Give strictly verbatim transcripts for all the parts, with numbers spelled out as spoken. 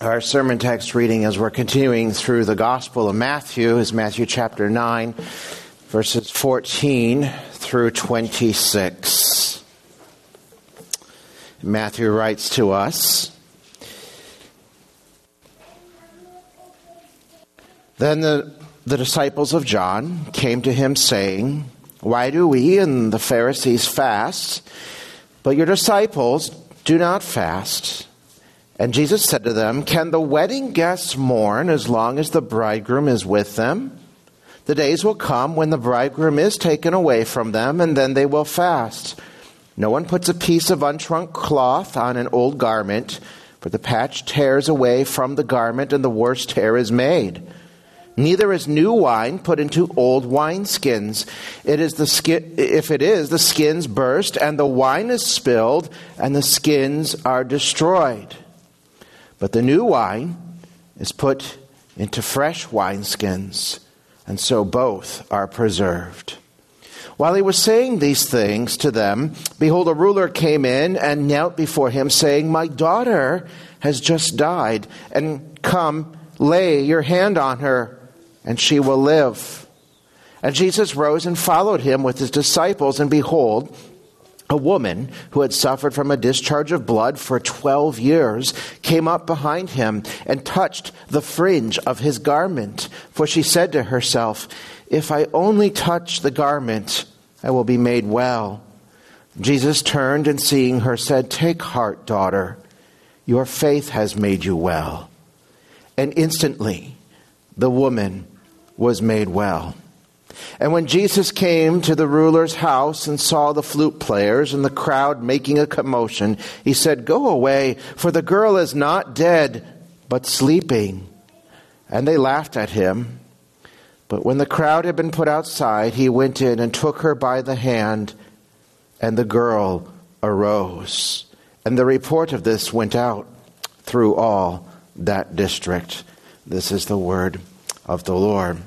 Our sermon text reading as we're continuing through the Gospel of Matthew is Matthew chapter nine, verses fourteen through twenty-six. Matthew writes to us, Then the, the disciples of John came to him saying, Why do we and the Pharisees fast, but your disciples do not fast? And Jesus said to them, Can the wedding guests mourn as long as the bridegroom is with them? The days will come when the bridegroom is taken away from them, and then they will fast. No one puts a piece of unshrunk cloth on an old garment, for the patch tears away from the garment, and the worse tear is made. Neither is new wine put into old wineskins. It is the skin, if it is, the skins burst, and the wine is spilled, and the skins are destroyed. But the new wine is put into fresh wineskins, and so both are preserved. While he was saying these things to them, behold, a ruler came in and knelt before him, saying, My daughter has just died, and come, lay your hand on her, and she will live. And Jesus rose and followed him with his disciples, and behold, a woman who had suffered from a discharge of blood for twelve years came up behind him and touched the fringe of his garment. For she said to herself, If I only touch the garment, I will be made well. Jesus turned and seeing her said, Take heart, daughter, your faith has made you well. And instantly the woman was made well. And when Jesus came to the ruler's house and saw the flute players and the crowd making a commotion, he said, Go away, for the girl is not dead, but sleeping. And they laughed at him. But when the crowd had been put outside, he went in and took her by the hand, and the girl arose. And the report of this went out through all that district. This is the word of the Lord.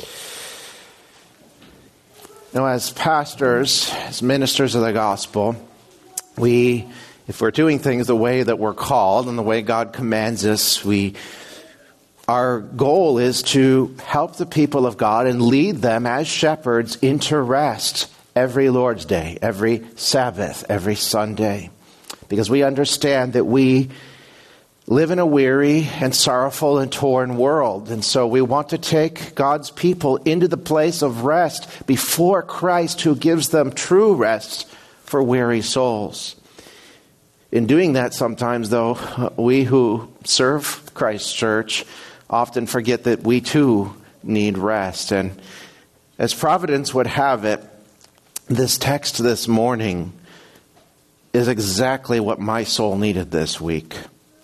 Now, as pastors, as ministers of the gospel, we, if we're doing things the way that we're called and the way God commands us, we, our goal is to help the people of God and lead them as shepherds into rest every Lord's Day, every Sabbath, every Sunday. Because we understand that we live in a weary and sorrowful and torn world. And so we want to take God's people into the place of rest before Christ, who gives them true rest for weary souls. In doing that, sometimes, though, we who serve Christ's church often forget that we too need rest. And as providence would have it, this text this morning is exactly what my soul needed this week.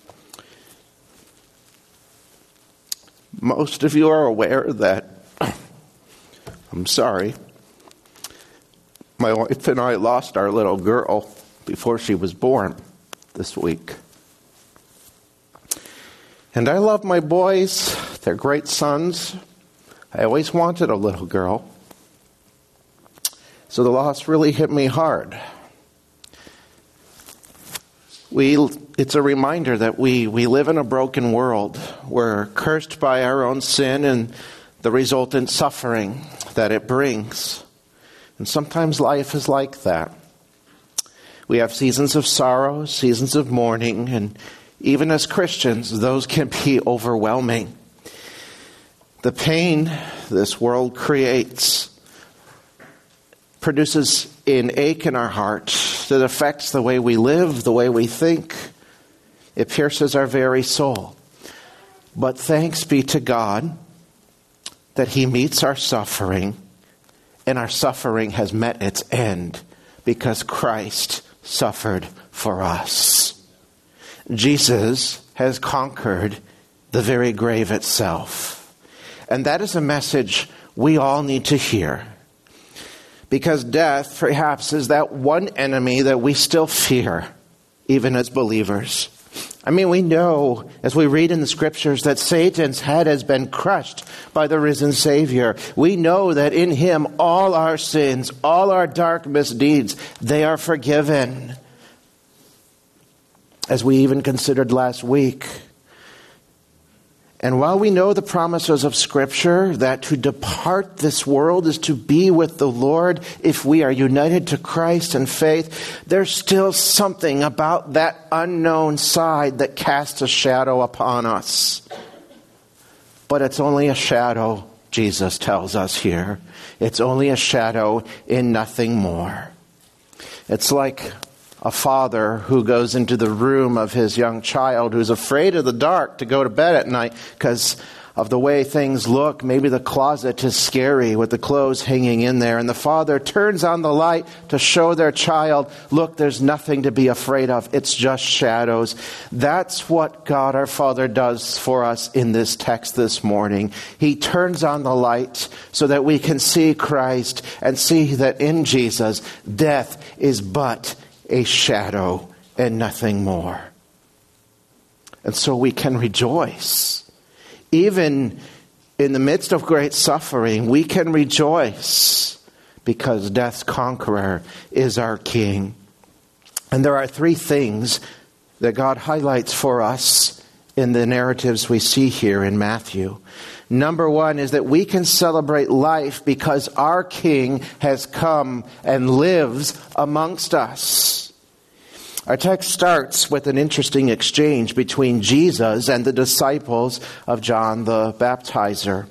Most of you are aware that, I'm sorry, my wife and I lost our little girl before she was born this week. And I love my boys. They're great sons. I always wanted a little girl. So the loss really hit me hard. We, it's a reminder that we, we live in a broken world. We're cursed by our own sin and the resultant suffering that it brings. And sometimes life is like that. We have seasons of sorrow, seasons of mourning, and even as Christians, those can be overwhelming. The pain this world creates produces an ache in our heart that affects the way we live, the way we think. It pierces our very soul. But thanks be to God that He meets our suffering, and our suffering has met its end because Christ suffered for us. Jesus has conquered the very grave itself. And that is a message we all need to hear. Because death, perhaps, is that one enemy that we still fear, even as believers. I mean, we know, as we read in the Scriptures, that Satan's head has been crushed by the risen Savior. We know that in Him all our sins, all our dark misdeeds, they are forgiven. As we even considered last week, And while we know the promises of Scripture that to depart this world is to be with the Lord if we are united to Christ in faith, there's still something about that unknown side that casts a shadow upon us. But it's only a shadow, Jesus tells us here. It's only a shadow in nothing more. It's like a father who goes into the room of his young child who's afraid of the dark to go to bed at night because of the way things look. Maybe the closet is scary with the clothes hanging in there. And the father turns on the light to show their child, look, there's nothing to be afraid of. It's just shadows. That's what God our Father does for us in this text this morning. He turns on the light so that we can see Christ and see that in Jesus, death is but a shadow and nothing more. And so we can rejoice. Even in the midst of great suffering, we can rejoice because death's conqueror is our King. And there are three things that God highlights for us in the narratives we see here in Matthew. Number one is that we can celebrate life because our King has come and lives amongst us. Our text starts with an interesting exchange between Jesus and the disciples of John the Baptizer.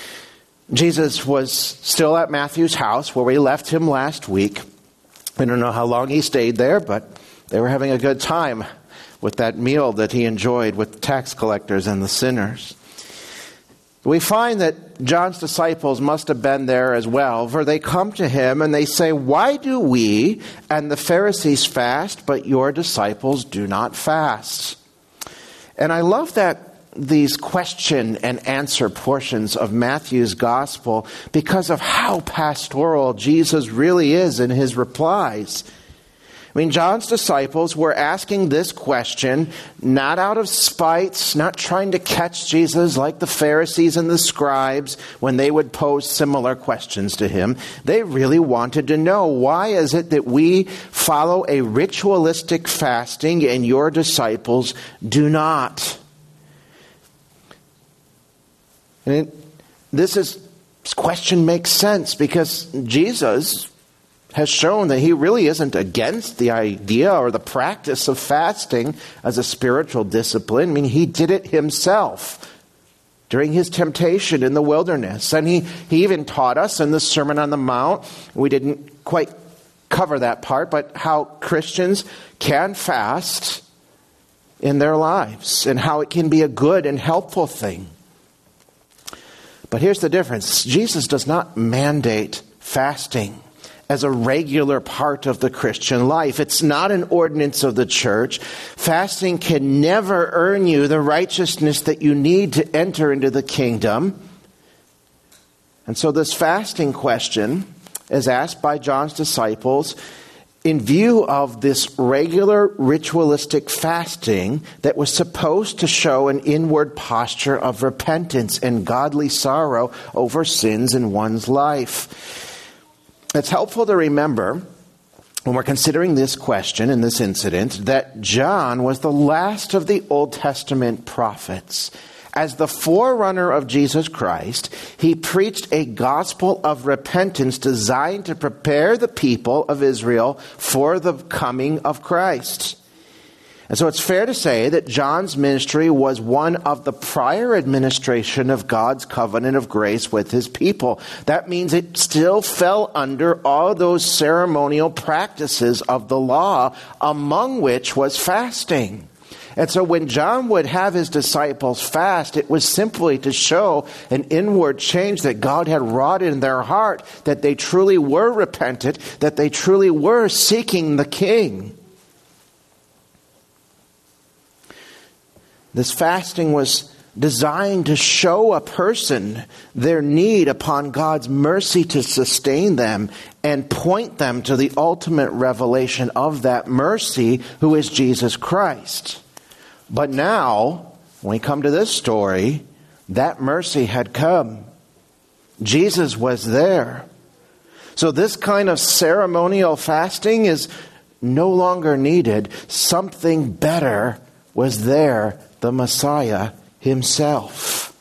Jesus was still at Matthew's house where we left him last week. I don't know how long he stayed there, but they were having a good time with that meal that he enjoyed with the tax collectors and the sinners. We find that John's disciples must have been there as well, for they come to him and they say, "Why do we and the Pharisees fast, but your disciples do not fast?" And I love that these question and answer portions of Matthew's gospel because of how pastoral Jesus really is in his replies. I mean, John's disciples were asking this question not out of spite, not trying to catch Jesus like the Pharisees and the scribes when they would pose similar questions to him. They really wanted to know, why is it that we follow a ritualistic fasting and your disciples do not? And it, this, is, this question makes sense because Jesus has shown that he really isn't against the idea or the practice of fasting as a spiritual discipline. I mean, he did it himself during his temptation in the wilderness. And he, he even taught us in the Sermon on the Mount, we didn't quite cover that part, but how Christians can fast in their lives and how it can be a good and helpful thing. But here's the difference. Jesus does not mandate fasting as a regular part of the Christian life. It's not an ordinance of the church. Fasting can never earn you the righteousness that you need to enter into the kingdom. And so this fasting question is asked by John's disciples in view of this regular ritualistic fasting that was supposed to show an inward posture of repentance and godly sorrow over sins in one's life. It's helpful to remember, when we're considering this question and this incident, that John was the last of the Old Testament prophets. As the forerunner of Jesus Christ, he preached a gospel of repentance designed to prepare the people of Israel for the coming of Christ. And so it's fair to say that John's ministry was one of the prior administration of God's covenant of grace with his people. That means it still fell under all those ceremonial practices of the law, among which was fasting. And so when John would have his disciples fast, it was simply to show an inward change that God had wrought in their heart, that they truly were repentant, that they truly were seeking the King. This fasting was designed to show a person their need upon God's mercy to sustain them and point them to the ultimate revelation of that mercy, who is Jesus Christ. But now, when we come to this story, that mercy had come. Jesus was there. So this kind of ceremonial fasting is no longer needed. Something better was there. The Messiah himself.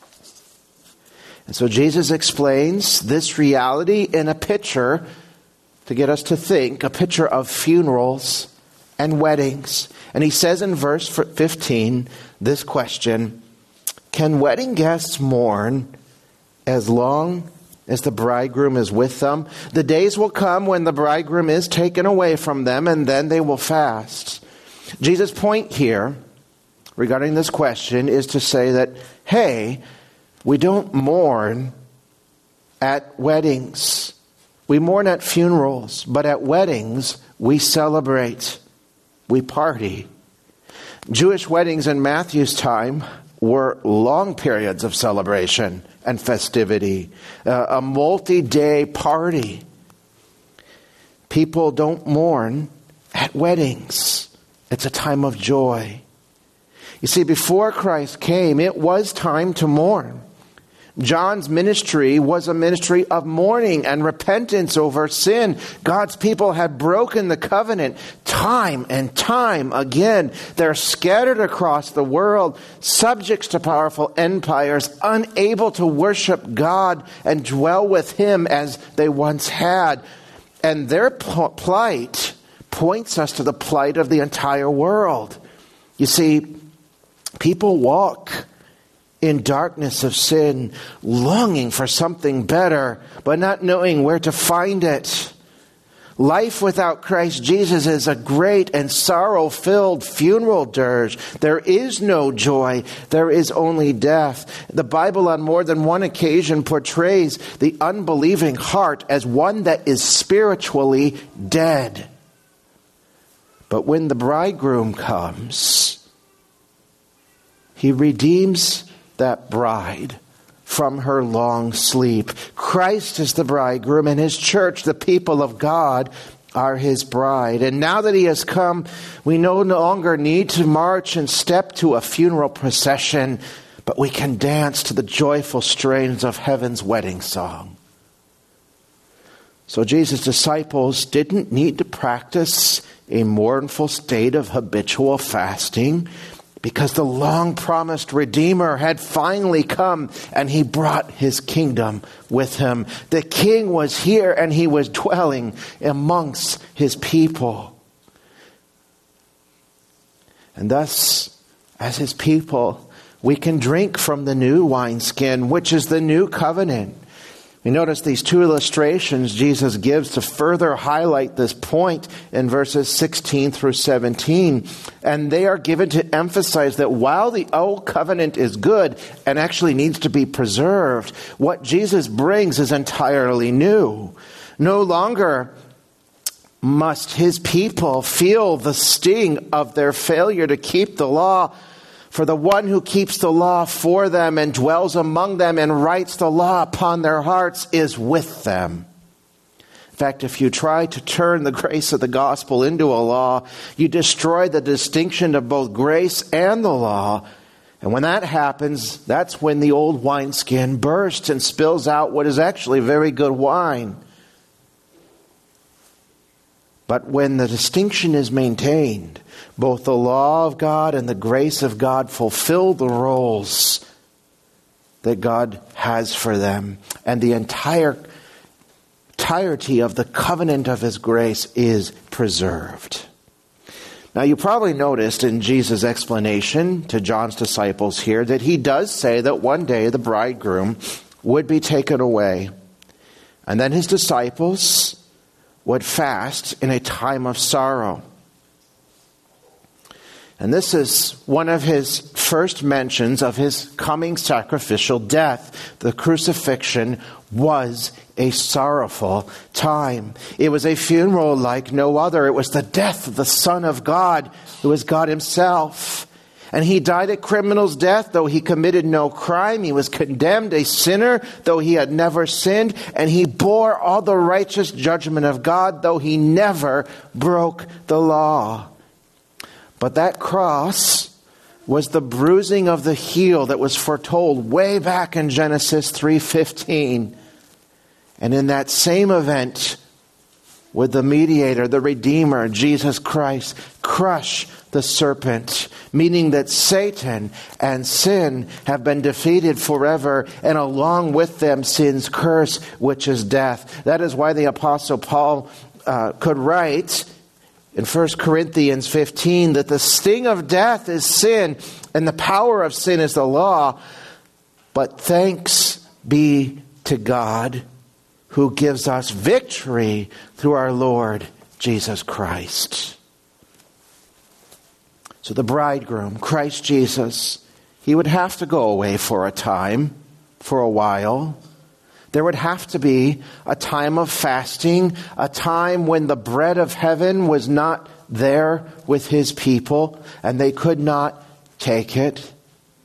And so Jesus explains this reality in a picture to get us to think, a picture of funerals and weddings. And he says in verse fifteen, this question, can wedding guests mourn as long as the bridegroom is with them? The days will come when the bridegroom is taken away from them, and then they will fast. Jesus' point here regarding this question is to say that, hey, we don't mourn at weddings. We mourn at funerals, but at weddings, we celebrate. We party. Jewish weddings in Matthew's time were long periods of celebration and festivity, uh, a multi-day party. People don't mourn at weddings. It's a time of joy. You see, before Christ came, it was time to mourn. John's ministry was a ministry of mourning and repentance over sin. God's people had broken the covenant time and time again. They're scattered across the world, subjects to powerful empires, unable to worship God and dwell with Him as they once had. And their plight points us to the plight of the entire world. You see, people walk in darkness of sin, longing for something better, but not knowing where to find it. Life without Christ Jesus is a great and sorrow-filled funeral dirge. There is no joy. There is only death. The Bible on more than one occasion portrays the unbelieving heart as one that is spiritually dead. But when the bridegroom comes, He redeems that bride from her long sleep. Christ is the bridegroom, and His church, the people of God, are His bride. And now that He has come, we no longer need to march and step to a funeral procession, but we can dance to the joyful strains of heaven's wedding song. So Jesus' disciples didn't need to practice a mournful state of habitual fasting, because the long-promised Redeemer had finally come, and He brought His kingdom with Him. The King was here, and He was dwelling amongst His people. And thus, as His people, we can drink from the new wineskin, which is the new covenant. We notice these two illustrations Jesus gives to further highlight this point in verses sixteen through seventeen. And they are given to emphasize that while the old covenant is good and actually needs to be preserved, what Jesus brings is entirely new. No longer must His people feel the sting of their failure to keep the law. For the one who keeps the law for them and dwells among them and writes the law upon their hearts is with them. In fact, if you try to turn the grace of the gospel into a law, you destroy the distinction of both grace and the law. And when that happens, that's when the old wineskin bursts and spills out what is actually very good wine. But when the distinction is maintained, both the law of God and the grace of God fulfill the roles that God has for them. And the entire entirety of the covenant of His grace is preserved. Now, you probably noticed in Jesus' explanation to John's disciples here that He does say that one day the bridegroom would be taken away. And then His disciples would fast in a time of sorrow. And this is one of His first mentions of His coming sacrificial death. The crucifixion was a sorrowful time. It was a funeral like no other. It was the death of the Son of God, who is God Himself. And He died a criminal's death, though He committed no crime. He was condemned a sinner, though He had never sinned. And He bore all the righteous judgment of God, though He never broke the law. But that cross was the bruising of the heel that was foretold way back in Genesis three fifteen. And in that same event, with the mediator, the Redeemer, Jesus Christ, crush the serpent, meaning that Satan and sin have been defeated forever, and along with them sin's curse, which is death. That is why the Apostle Paul uh, could write in First Corinthians fifteen that the sting of death is sin, and the power of sin is the law. But thanks be to God who gives us victory through our Lord Jesus Christ. So the bridegroom, Christ Jesus, he would have to go away for a time, for a while. There would have to be a time of fasting, a time when the bread of heaven was not there with his people, and they could not take it.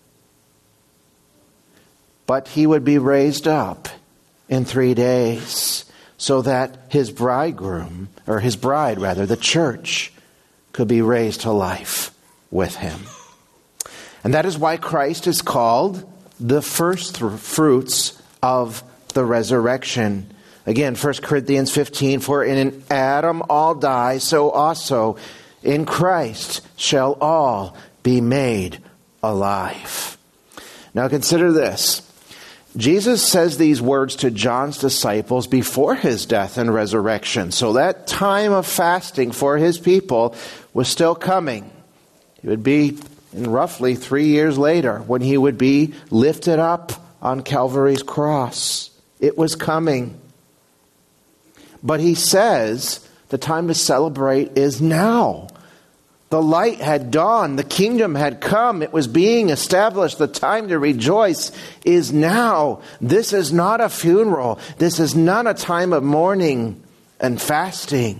But he would be raised up in three days so that his bridegroom, or his bride rather, the church, could be raised to life with him. And that is why Christ is called the first fruits of the resurrection. Again, First Corinthians fifteen, for in Adam all die, so also in Christ shall all be made alive. Now consider this. Jesus says these words to John's disciples before his death and resurrection. So that time of fasting for his people was still coming. It would be in roughly three years later when he would be lifted up on Calvary's cross. It was coming. But he says the time to celebrate is now. The light had dawned. The kingdom had come. It was being established. The time to rejoice is now. This is not a funeral. This is not a time of mourning and fasting.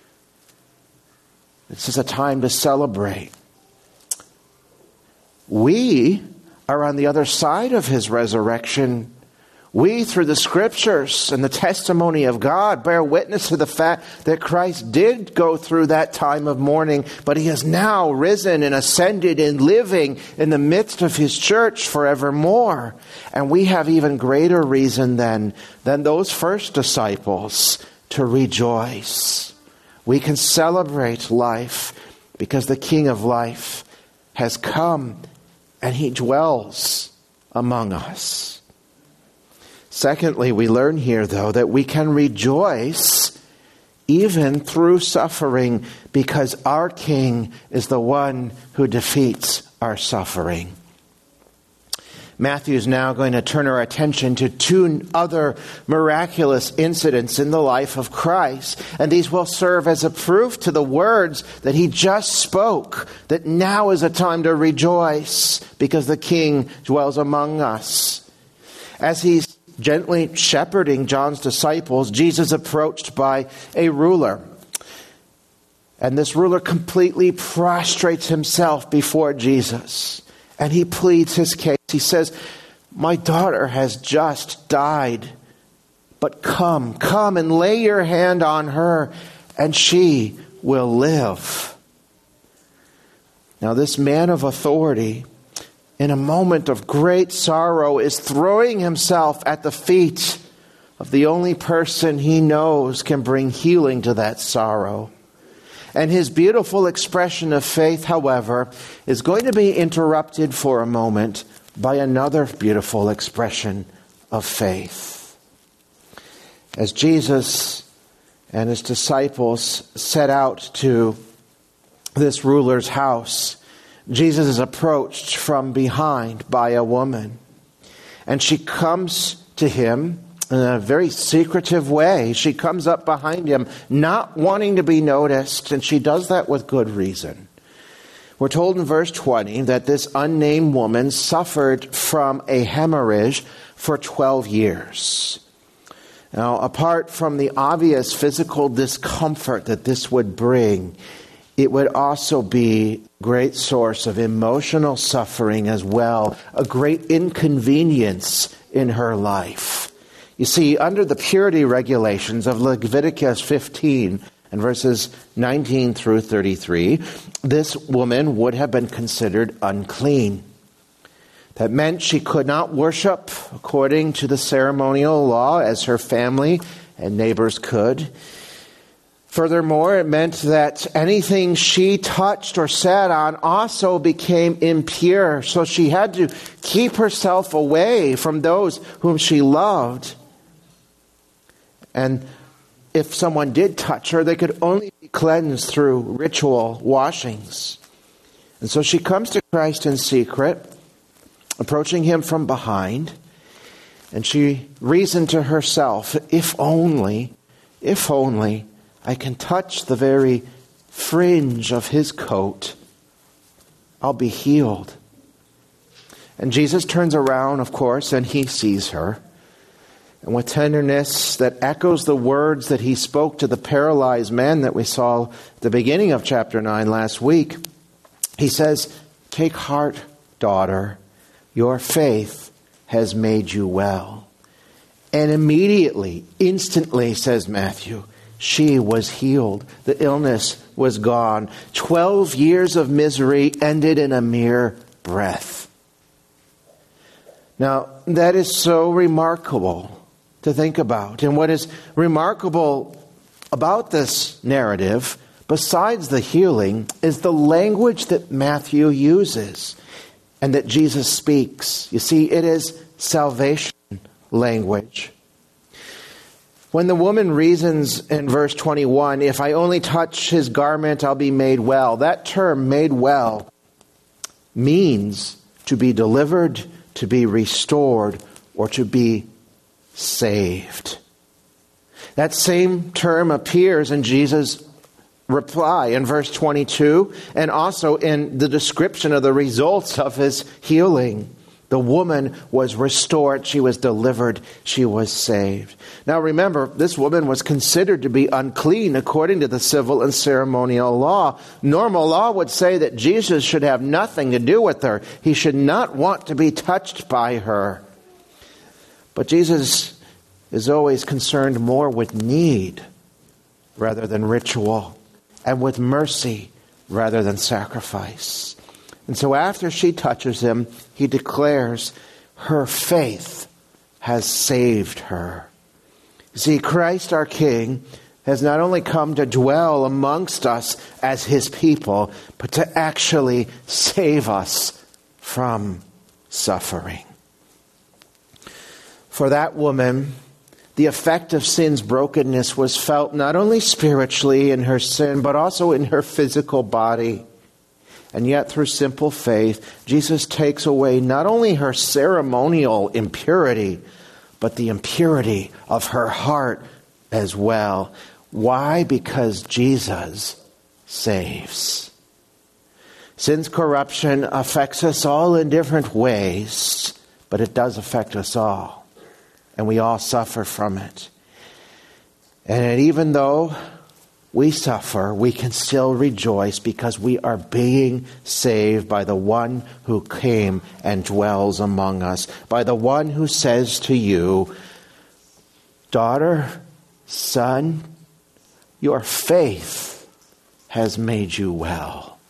This is a time to celebrate. We are on the other side of his resurrection. We, through the scriptures and the testimony of God, bear witness to the fact that Christ did go through that time of mourning, but he has now risen and ascended and living in the midst of his church forevermore. And we have even greater reason then than those first disciples to rejoice. We can celebrate life because the King of life has come and he dwells among us. Secondly, we learn here, though, that we can rejoice even through suffering because our King is the one who defeats our suffering. Matthew is now going to turn our attention to two other miraculous incidents in the life of Christ. And these will serve as a proof to the words that he just spoke, that now is a time to rejoice because the King dwells among us. As he's gently shepherding John's disciples, Jesus approached by a ruler. And this ruler completely prostrates himself before Jesus. And he pleads his case. He says, "My daughter has just died. But come, come and lay your hand on her, and she will live." Now this man of authority, in a moment of great sorrow, is throwing himself at the feet of the only person he knows can bring healing to that sorrow. And his beautiful expression of faith, however, is going to be interrupted for a moment by another beautiful expression of faith. As Jesus and his disciples set out to this ruler's house, Jesus is approached from behind by a woman. And she comes to him in a very secretive way. She comes up behind him, not wanting to be noticed, and she does that with good reason. We're told in verse twenty that this unnamed woman suffered from a hemorrhage for twelve years. Now, apart from the obvious physical discomfort that this would bring, it would also be a great source of emotional suffering as well, a great inconvenience in her life. You see, under the purity regulations of Leviticus fifteen and verses nineteen through thirty-three, this woman would have been considered unclean. That meant she could not worship according to the ceremonial law as her family and neighbors could. Furthermore, it meant that anything she touched or sat on also became impure. So she had to keep herself away from those whom she loved. And if someone did touch her, they could only be cleansed through ritual washings. And so she comes to Christ in secret, approaching him from behind. And she reasoned to herself, if only, if only I can touch the very fringe of his coat, I'll be healed. And Jesus turns around, of course, and he sees her. And with tenderness that echoes the words that he spoke to the paralyzed man that we saw at the beginning of chapter nine last week, he says, "Take heart, daughter, your faith has made you well." And immediately, instantly, says Matthew, she was healed. The illness was gone. Twelve years of misery ended in a mere breath. Now, that is so remarkable to think about. And what is remarkable about this narrative, besides the healing, is the language that Matthew uses and that Jesus speaks. You see, it is salvation language. When the woman reasons in verse twenty-one, if I only touch his garment, I'll be made well. That term, made well, means to be delivered, to be restored, or to be saved. That same term appears in Jesus' reply in verse twenty-two, and also in the description of the results of his healing. The woman was restored, she was delivered, she was saved. Now remember, this woman was considered to be unclean according to the civil and ceremonial law. Normal law would say that Jesus should have nothing to do with her. He should not want to be touched by her. But Jesus is always concerned more with need rather than ritual, and with mercy rather than sacrifice. And so after she touches him, he declares her faith has saved her. See, Christ our King has not only come to dwell amongst us as his people, but to actually save us from suffering. For that woman, the effect of sin's brokenness was felt not only spiritually in her sin, but also in her physical body. And yet, through simple faith, Jesus takes away not only her ceremonial impurity, but the impurity of her heart as well. Why? Because Jesus saves. Sin's corruption affects us all in different ways, but it does affect us all. And we all suffer from it. And even though we suffer, we can still rejoice because we are being saved by the one who came and dwells among us. By the one who says to you, daughter, son, your faith has made you well.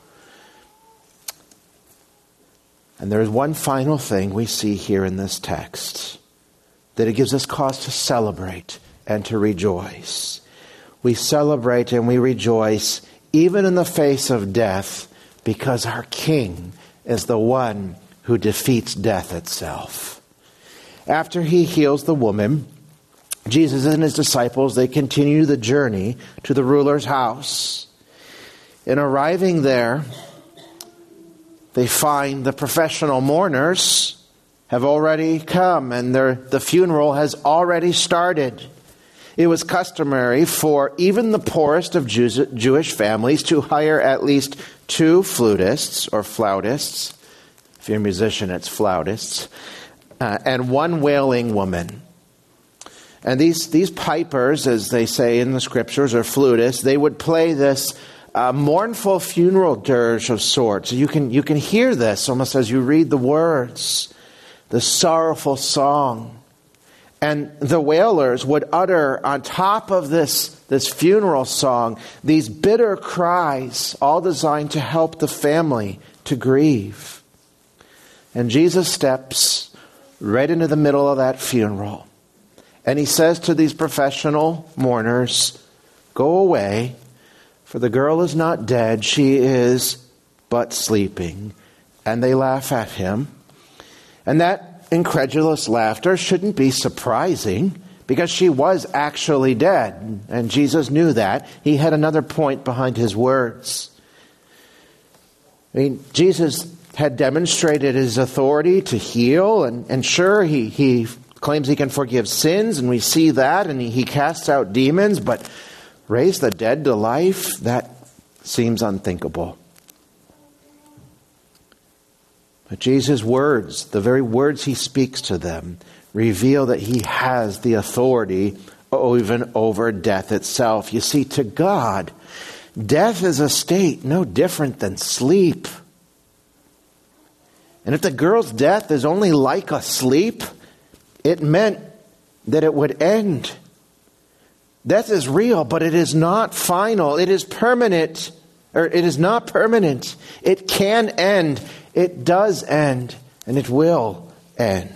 And there is one final thing we see here in this text, that it gives us cause to celebrate and to rejoice. We celebrate and we rejoice even in the face of death, because our King is the one who defeats death itself. After he heals the woman, Jesus and his disciples, they continue the journey to the ruler's house. In arriving there, they find the professional mourners have already come, and their, the funeral has already started. It was customary for even the poorest of Jews, Jewish families to hire at least two flutists or flautists. If you're a musician, it's flautists. Uh, and one wailing woman. And these, these pipers, as they say in the scriptures, or flutists, they would play this uh, mournful funeral dirge of sorts. You can, you can hear this almost as you read the words. The sorrowful song. And the wailers would utter on top of this, this funeral song these bitter cries, all designed to help the family to grieve. And Jesus steps right into the middle of that funeral. And he says to these professional mourners, Go away, for the girl is not dead, she is but sleeping." And they laugh at him. And that incredulous laughter shouldn't be surprising, because she was actually dead. And Jesus knew that. He had another point behind his words. I mean, Jesus had demonstrated his authority to heal. And, and sure, he, he claims he can forgive sins, and we see that. And he, he casts out demons, but raise the dead to life? That seems unthinkable. But Jesus' words, the very words he speaks to them, reveal that he has the authority even over death itself. You see, to God, death is a state no different than sleep. And if the girl's death is only like a sleep, it meant that it would end. Death is real, but it is not final. It is permanent, or it is not permanent. It can end. It does end, and it will end.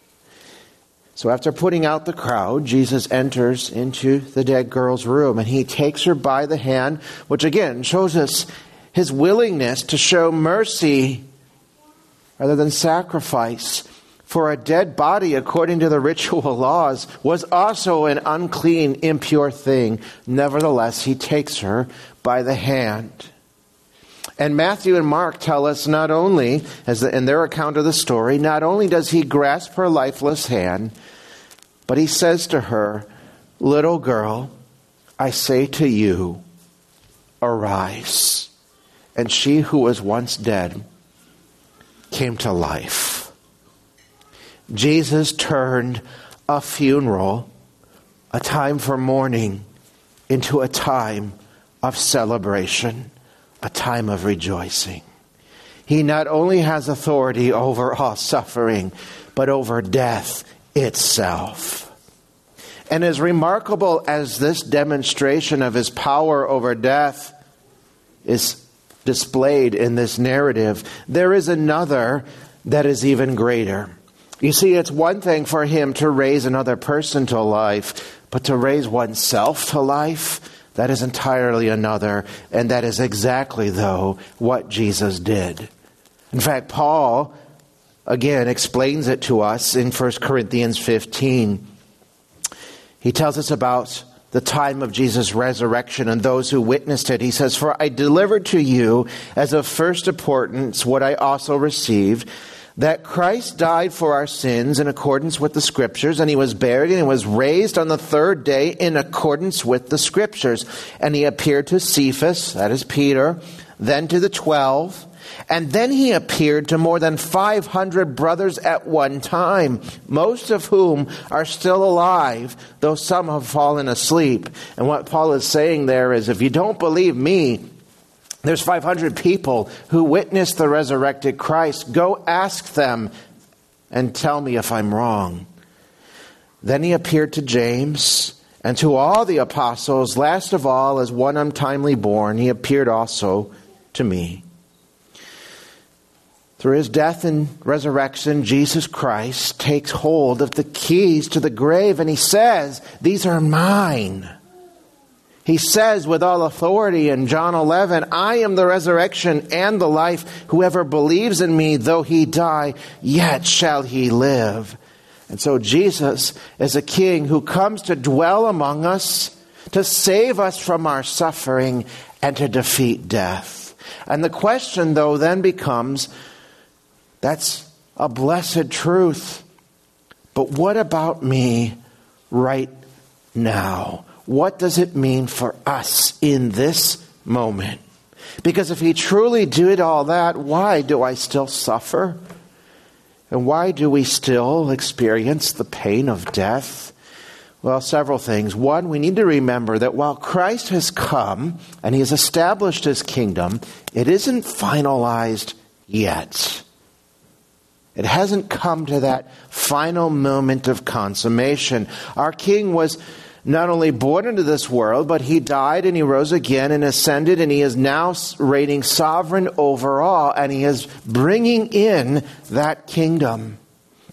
So after putting out the crowd, Jesus enters into the dead girl's room, and he takes her by the hand, which again shows us his willingness to show mercy rather than sacrifice. For a dead body, according to the ritual laws, was also an unclean, impure thing. Nevertheless, he takes her by the hand. And Matthew and Mark tell us not only, as in their account of the story, not only does he grasp her lifeless hand, but he says to her, "Little girl, I say to you, arise." And she who was once dead came to life. Jesus turned a funeral, a time for mourning, into a time of celebration, a time of rejoicing. He not only has authority over all suffering, but over death itself. And as remarkable as this demonstration of his power over death is displayed in this narrative, there is another that is even greater. You see, it's one thing for him to raise another person to life, but to raise oneself to life, that is entirely another. And that is exactly, though, what Jesus did. In fact, Paul, again, explains it to us in First Corinthians fifteen. He tells us about the time of Jesus' resurrection and those who witnessed it. He says, "For I delivered to you as of first importance what I also received, that Christ died for our sins in accordance with the Scriptures, and he was buried, and he was raised on the third day in accordance with the Scriptures. And he appeared to Cephas," that is Peter, "then to the twelve, and then he appeared to more than five hundred brothers at one time, most of whom are still alive, though some have fallen asleep." And what Paul is saying there is, if you don't believe me, there's five hundred people who witnessed the resurrected Christ. Go ask them and tell me if I'm wrong. Then he appeared to James and to all the apostles. Last of all, as one untimely born, he appeared also to me. Through his death and resurrection, Jesus Christ takes hold of the keys to the grave, and he says, "These are mine." He says with all authority in John eleven, "I am the resurrection and the life. Whoever believes in me, though he die, yet shall he live." And so Jesus is a king who comes to dwell among us, to save us from our suffering, and to defeat death. And the question, though, then becomes, that's a blessed truth. But what about me right now? What does it mean for us in this moment? Because if he truly did all that, why do I still suffer? And why do we still experience the pain of death? Well, several things. One, we need to remember that while Christ has come and he has established his kingdom, it isn't finalized yet. It hasn't come to that final moment of consummation. Our King was not only born into this world, but he died and he rose again and ascended, and he is now reigning sovereign over all, and he is bringing in that kingdom.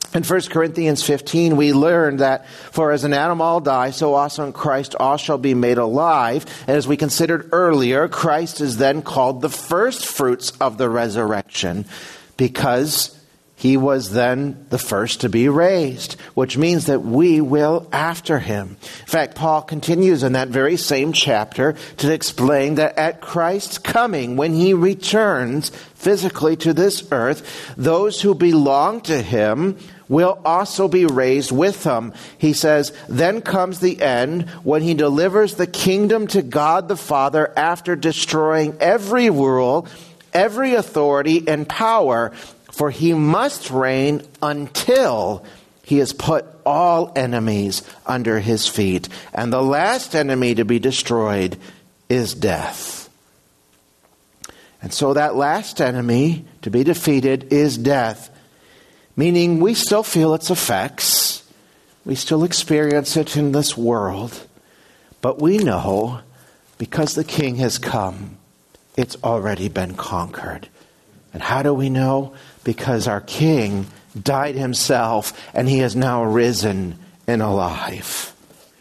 In First Corinthians fifteen, we learn that, for as an Adam all die, so also in Christ all shall be made alive. And as we considered earlier, Christ is then called the first fruits of the resurrection, because he was then the first to be raised, which means that we will after him. In fact, Paul continues in that very same chapter to explain that at Christ's coming, when he returns physically to this earth, those who belong to him will also be raised with him. He says, then comes the end when he delivers the kingdom to God the Father after destroying every rule, every authority and power, for he must reign until he has put all enemies under his feet. And the last enemy to be destroyed is death. And so that last enemy to be defeated is death. Meaning we still feel its effects. We still experience it in this world. But we know, because the King has come, it's already been conquered. And how do we know? Because our King died himself and he is now risen and alive.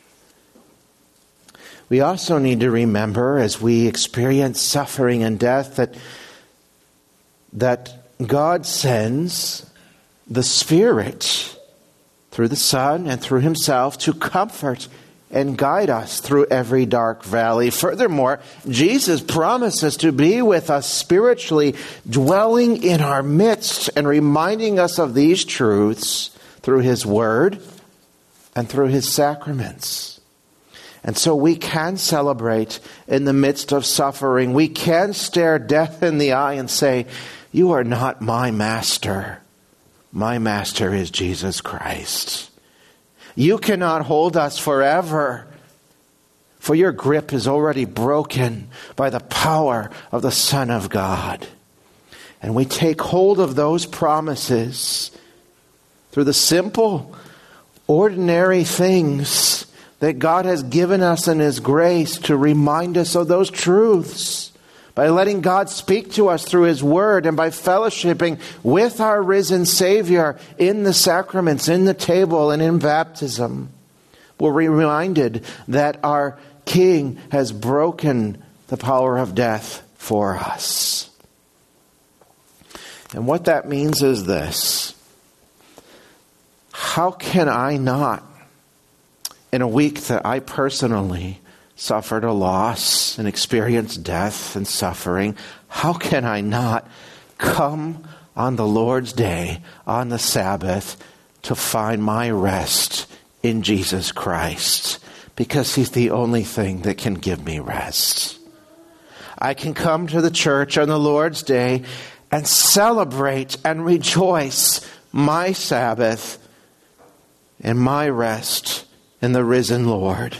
We also need to remember, as we experience suffering and death, that, that God sends the Spirit through the Son and through himself to comfort and guide us through every dark valley. Furthermore, Jesus promises to be with us spiritually, dwelling in our midst and reminding us of these truths through his word and through his sacraments. And so we can celebrate in the midst of suffering. We can stare death in the eye and say, you are not my master. My master is Jesus Christ. You cannot hold us forever, for your grip is already broken by the power of the Son of God. And we take hold of those promises through the simple, ordinary things that God has given us in his grace to remind us of those truths. By letting God speak to us through his word and by fellowshipping with our risen Savior in the sacraments, in the table, and in baptism, we're reminded that our King has broken the power of death for us. And what that means is this: how can I not, in a week that I personally suffered a loss and experienced death and suffering, how can I not come on the Lord's day, on the Sabbath, to find my rest in Jesus Christ? Because he's the only thing that can give me rest. I can come to the church on the Lord's day and celebrate and rejoice my Sabbath and my rest in the risen Lord.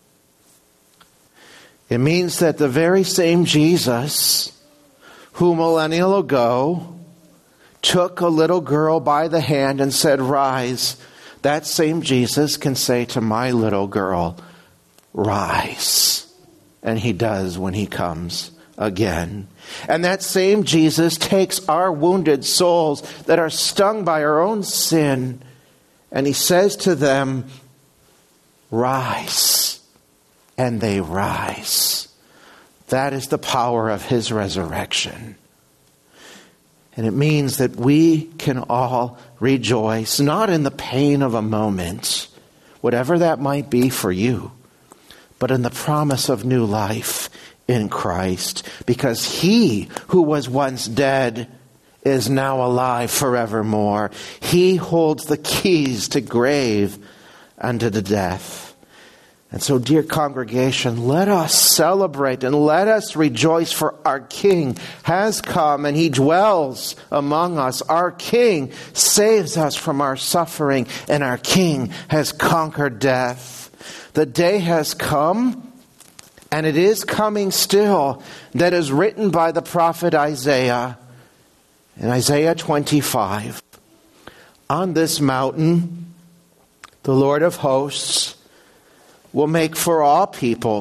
It means that the very same Jesus who millennial ago took a little girl by the hand and said, rise, that same Jesus can say to my little girl, rise. And he does when he comes again. And that same Jesus takes our wounded souls that are stung by our own sin, and he says to them, rise. And they rise. That is the power of his resurrection. And it means that we can all rejoice, not in the pain of a moment, whatever that might be for you, but in the promise of new life in Christ. Because he who was once dead is now alive forevermore. He holds the keys to grave and to the death. And so, dear congregation, let us celebrate and let us rejoice, for our King has come and he dwells among us. Our King saves us from our suffering, and our King has conquered death. The day has come, and it is coming still, that is written by the prophet Isaiah in Isaiah twenty-five. On this mountain, the Lord of hosts will make for all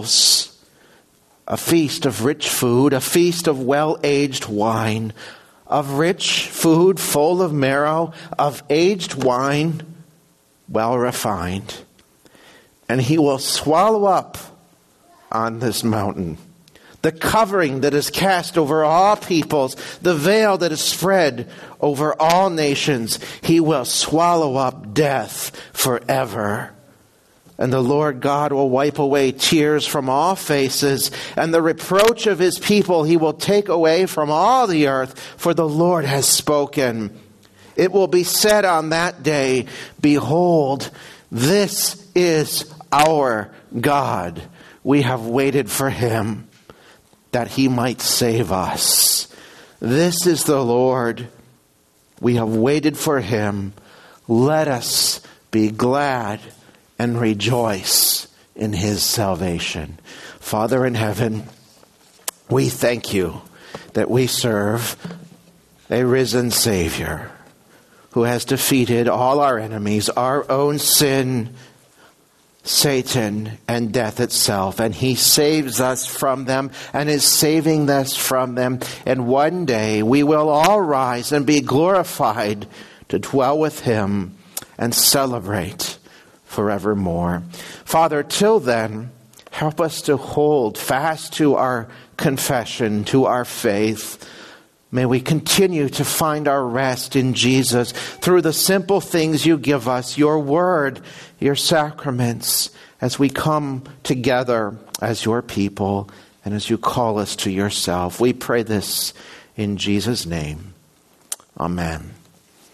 peoples a feast of rich food, a feast of well-aged wine, of rich food full of marrow, of aged wine well refined. And he will swallow up on this mountain the covering that is cast over all peoples, the veil that is spread over all nations. He will swallow up death forever. And the Lord God will wipe away tears from all faces, and the reproach of his people he will take away from all the earth, for the Lord has spoken. It will be said on that day, behold, this is our God. We have waited for him, that he might save us. This is the Lord. We have waited for him. Let us be glad and rejoice in his salvation. Father in heaven, we thank you that we serve a risen Savior who has defeated all our enemies, our own sin, Satan, and death itself. And he saves us from them and is saving us from them. And one day we will all rise and be glorified to dwell with him and celebrate forevermore. Father, till then, help us to hold fast to our confession, to our faith. May we continue to find our rest in Jesus through the simple things you give us, your word, your sacraments, as we come together as your people and as you call us to yourself. We pray this in Jesus' name. Amen.